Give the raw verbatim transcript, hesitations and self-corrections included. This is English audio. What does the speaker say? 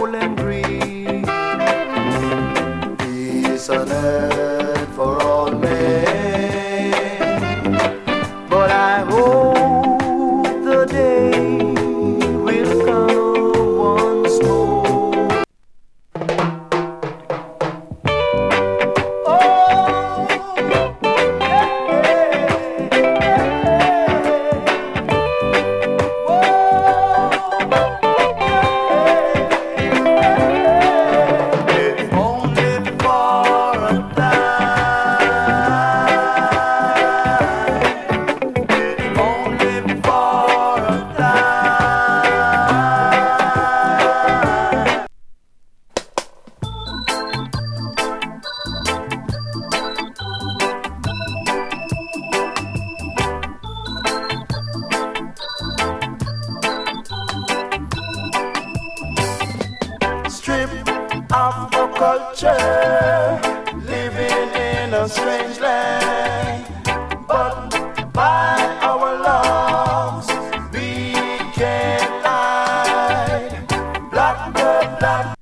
gold and green. Peace on earth for all men, but I hope the day will come once more. Oh, if only for a time, if only for a time. Stripped of the culture, living in a strange land, but by our laws we can't hide. Black, black, black.